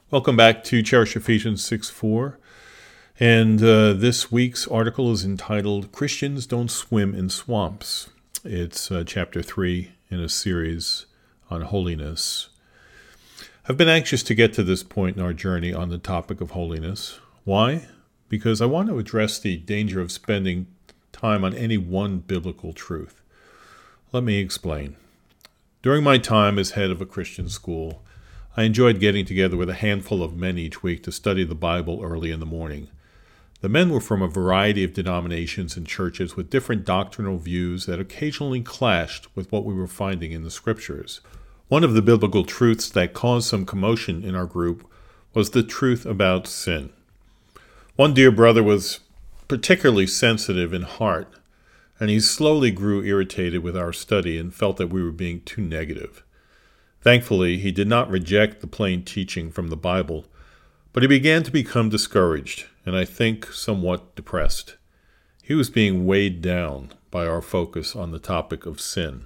Welcome back to Cherish Ephesians 6:4. And this week's article is entitled, Christians Don't Swim in Swamps. It's chapter 3 in a series on holiness. I've been anxious to get to this point in our journey on the topic of holiness. Why? Because I want to address the danger of spending time on any one biblical truth. Let me explain. During my time as head of a Christian school, I enjoyed getting together with a handful of men each week to study the Bible early in the morning. The men were from a variety of denominations and churches with different doctrinal views that occasionally clashed with what we were finding in the Scriptures. One of the biblical truths that caused some commotion in our group was the truth about sin. One dear brother was particularly sensitive in heart, and he slowly grew irritated with our study and felt that we were being too negative. Thankfully, he did not reject the plain teaching from the Bible, but he began to become discouraged and I think somewhat depressed. He was being weighed down by our focus on the topic of sin.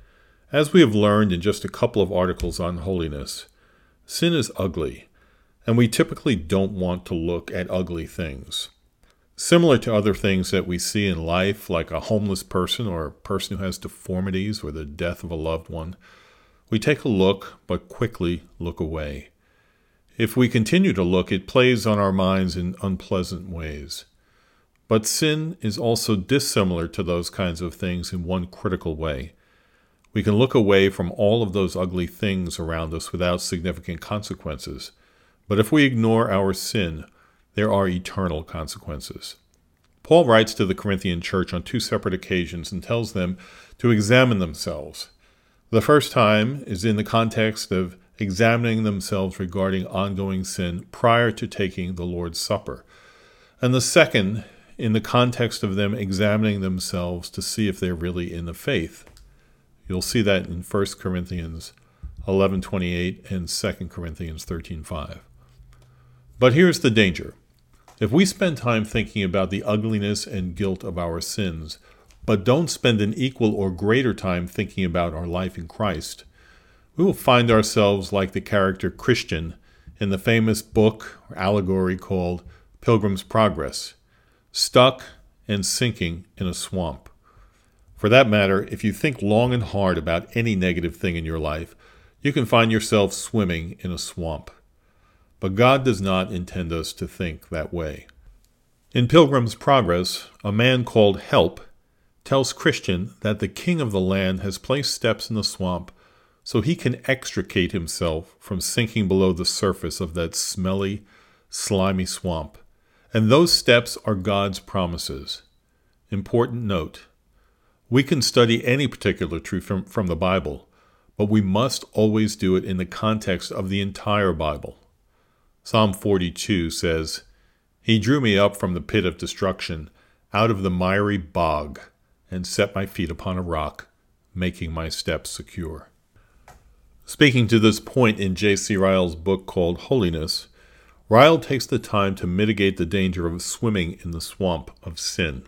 As we have learned in just a couple of articles on holiness, sin is ugly, and we typically don't want to look at ugly things. Similar to other things that we see in life, like a homeless person or a person who has deformities or the death of a loved one, we take a look, but quickly look away. If we continue to look, it plays on our minds in unpleasant ways. But sin is also dissimilar to those kinds of things in one critical way. We can look away from all of those ugly things around us without significant consequences. But if we ignore our sin, there are eternal consequences. Paul writes to the Corinthian church on 2 separate occasions and tells them to examine themselves. The first time is in the context of examining themselves regarding ongoing sin prior to taking the Lord's Supper. And the second in the context of them examining themselves to see if they're really in the faith. You'll see that in 1 Corinthians 11:28 and 2 Corinthians 13:5. But here's the danger. If we spend time thinking about the ugliness and guilt of our sins, but don't spend an equal or greater time thinking about our life in Christ, we will find ourselves like the character Christian in the famous book or allegory called Pilgrim's Progress, stuck and sinking in a swamp. For that matter, if you think long and hard about any negative thing in your life, you can find yourself swimming in a swamp. But God does not intend us to think that way. In Pilgrim's Progress, a man called Help tells Christian that the king of the land has placed steps in the swamp so he can extricate himself from sinking below the surface of that smelly, slimy swamp. And those steps are God's promises. Important note. We can study any particular truth from the Bible, but we must always do it in the context of the entire Bible. Psalm 42 says, "He drew me up from the pit of destruction, out of the miry bog, and set my feet upon a rock, making my steps secure." Speaking to this point in J.C. Ryle's book called Holiness, Ryle takes the time to mitigate the danger of swimming in the swamp of sin.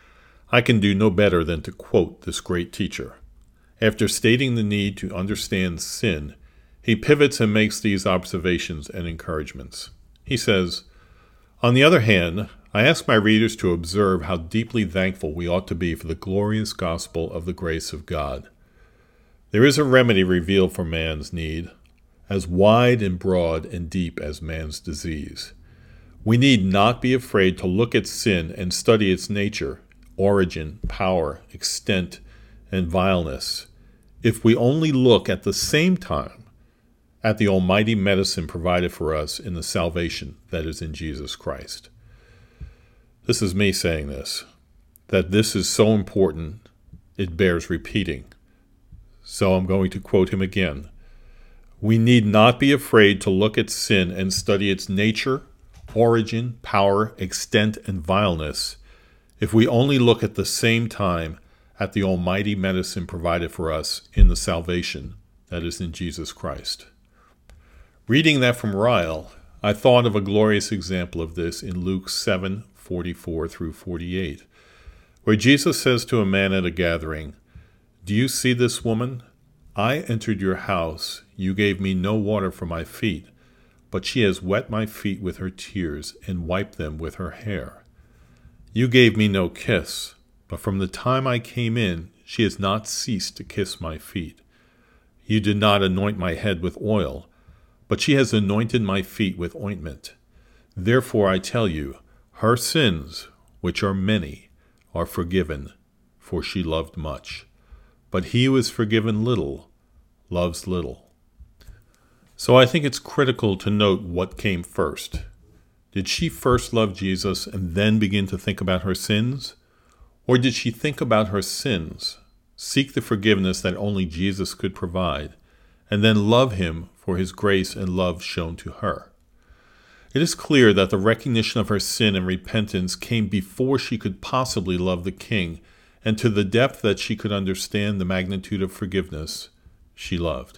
I can do no better than to quote this great teacher. After stating the need to understand sin, he pivots and makes these observations and encouragements. He says, "On the other hand, I ask my readers to observe how deeply thankful we ought to be for the glorious gospel of the grace of God. There is a remedy revealed for man's need, as wide and broad and deep as man's disease. We need not be afraid to look at sin and study its nature, origin, power, extent, and vileness, if we only look at the same time at the almighty medicine provided for us in the salvation that is in Jesus Christ." This is me saying this, that this is so important, it bears repeating. So I'm going to quote him again. "We need not be afraid to look at sin and study its nature, origin, power, extent, and vileness, if we only look at the same time at the almighty medicine provided for us in the salvation that is in Jesus Christ." Reading that from Ryle, I thought of a glorious example of this in Luke 7:44 through 48, where Jesus says to a man at a gathering, "Do you see this woman? I entered your house. You gave me no water for my feet, but she has wet my feet with her tears and wiped them with her hair. You gave me no kiss, but from the time I came in, she has not ceased to kiss my feet. You did not anoint my head with oil, but she has anointed my feet with ointment. Therefore I tell you, her sins, which are many, are forgiven, for she loved much. But he who is forgiven little loves little. So I think it's critical to note what came first. Did she first love Jesus and then begin to think about her sins? Or did she think about her sins, seek the forgiveness that only Jesus could provide, and then love him for his grace and love shown to her? It is clear that the recognition of her sin and repentance came before she could possibly love the King, and to the depth that she could understand the magnitude of forgiveness, she loved.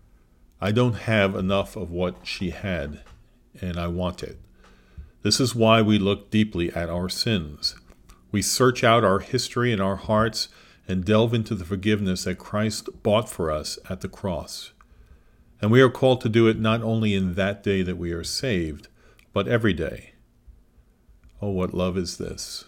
I don't have enough of what she had, and I want it. This is why we look deeply at our sins. We search out our history and our hearts and delve into the forgiveness that Christ bought for us at the cross. And we are called to do it not only in that day that we are saved, but every day. Oh, what love is this!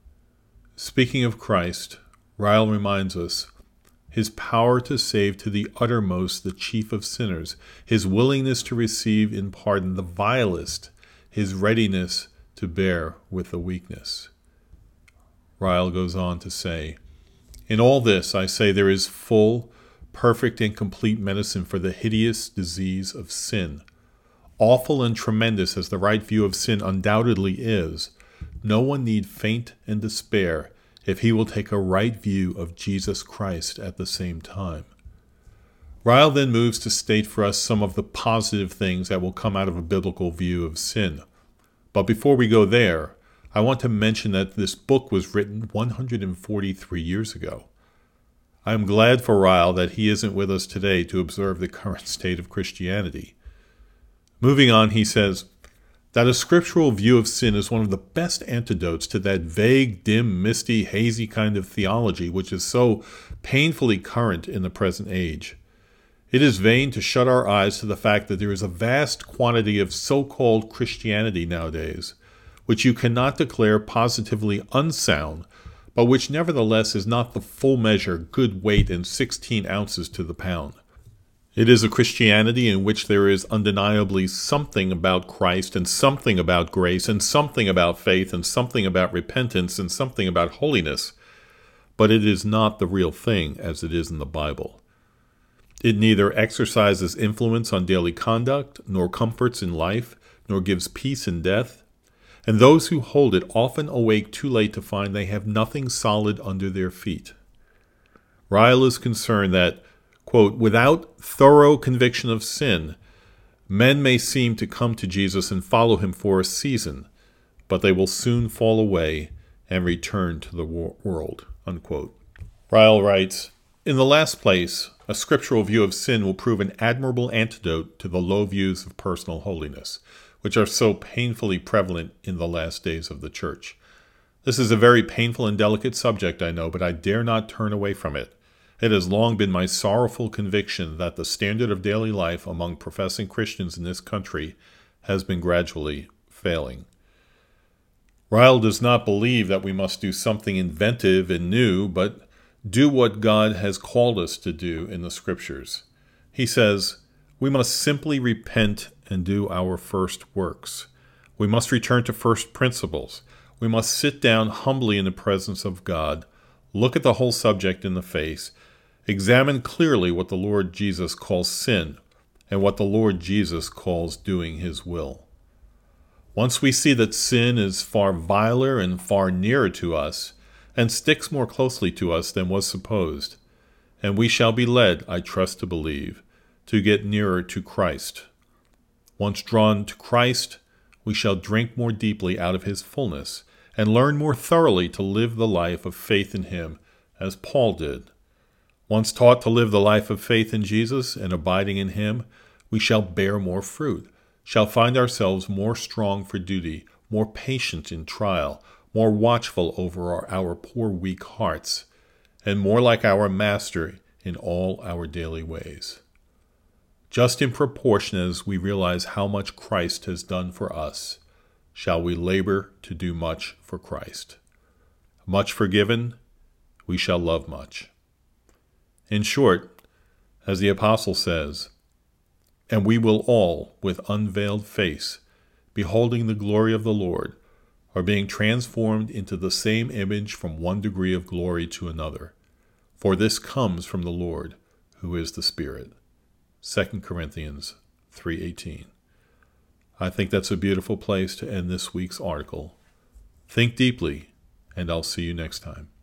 Speaking of Christ, Ryle reminds us his power to save to the uttermost the chief of sinners, his willingness to receive in pardon the vilest, his readiness to bear with the weakness. Ryle goes on to say, in all this I say there is full, perfect, and complete medicine for the hideous disease of sin. Awful and tremendous as the right view of sin undoubtedly is, no one need faint and despair if he will take a right view of Jesus Christ at the same time. Ryle then moves to state for us some of the positive things that will come out of a biblical view of sin. But before we go there, I want to mention that this book was written 143 years ago. I am glad for Ryle that he isn't with us today to observe the current state of Christianity. Moving on, he says that a scriptural view of sin is one of the best antidotes to that vague, dim, misty, hazy kind of theology which is so painfully current in the present age. It is vain to shut our eyes to the fact that there is a vast quantity of so-called Christianity nowadays, which you cannot declare positively unsound, but which nevertheless is not the full measure, good weight, and 16 ounces to the pound. It is a Christianity in which there is undeniably something about Christ, and something about grace, and something about faith, and something about repentance, and something about holiness, but it is not the real thing as it is in the Bible. It neither exercises influence on daily conduct, nor comforts in life, nor gives peace in death, and those who hold it often awake too late to find they have nothing solid under their feet. Ryle is concerned that, quote, without thorough conviction of sin, men may seem to come to Jesus and follow him for a season, but they will soon fall away and return to the world, unquote. Ryle writes, in the last place, a scriptural view of sin will prove an admirable antidote to the low views of personal holiness, which are so painfully prevalent in the last days of the church. This is a very painful and delicate subject, I know, but I dare not turn away from it. It has long been my sorrowful conviction that the standard of daily life among professing Christians in this country has been gradually failing. Ryle does not believe that we must do something inventive and new, but do what God has called us to do in the Scriptures. He says, we must simply repent and do our first works. We must return to first principles. We must sit down humbly in the presence of God, look at the whole subject in the face, examine clearly what the Lord Jesus calls sin and what the Lord Jesus calls doing his will. Once we see that sin is far viler and far nearer to us and sticks more closely to us than was supposed, and we shall be led, I trust to believe, to get nearer to Christ. Once drawn to Christ, we shall drink more deeply out of his fullness and learn more thoroughly to live the life of faith in him as Paul did. Once taught to live the life of faith in Jesus and abiding in him, we shall bear more fruit, shall find ourselves more strong for duty, more patient in trial, more watchful over our poor weak hearts, and more like our Master in all our daily ways. Just in proportion as we realize how much Christ has done for us, shall we labor to do much for Christ. Much forgiven, we shall love much. In short, as the apostle says, and we will all, with unveiled face, beholding the glory of the Lord, are being transformed into the same image from one degree of glory to another. For this comes from the Lord, who is the Spirit. 2 Corinthians 3:18. I think that's a beautiful place to end this week's article. Think deeply, and I'll see you next time.